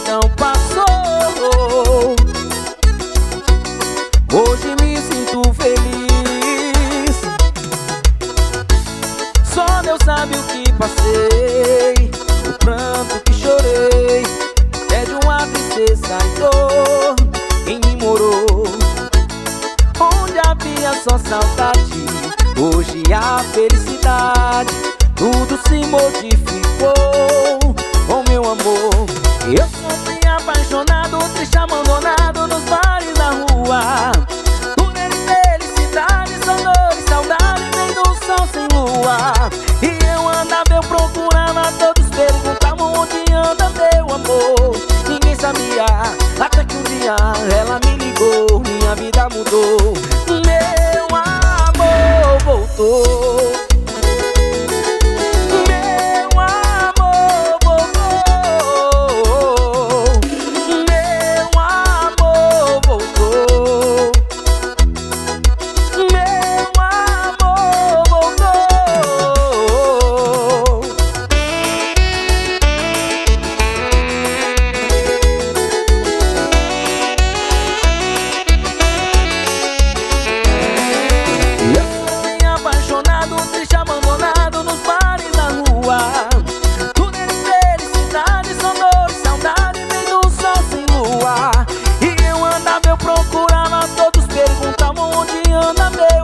então passou. Hoje me sinto feliz. Só Deus sabe o que passei, o pranto que chorei, é de uma tristeza e dor em mim morou. Onde havia só saudade, hoje há felicidade. Tudo se modificou, oh meu amor. Eu sofri apaixonado, triste, abandonado nos bares da rua. Tudo era infelicidade, só dor e saudade, vem do sol sem lua. E eu andava, eu procurava, todos perguntavam onde anda meu amor. Ninguém sabia, até que um dia ela me ligou, minha vida mudou. Meu amor voltou.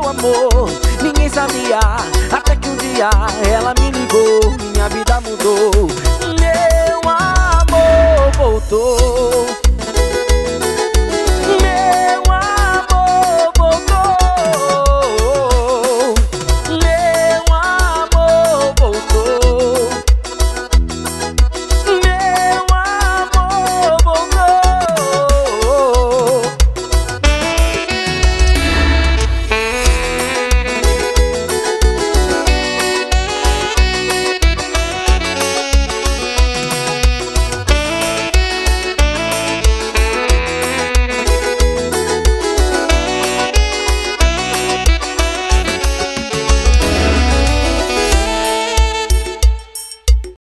Ninguém sabia, até que um dia ela me ligou, minha vida mudou.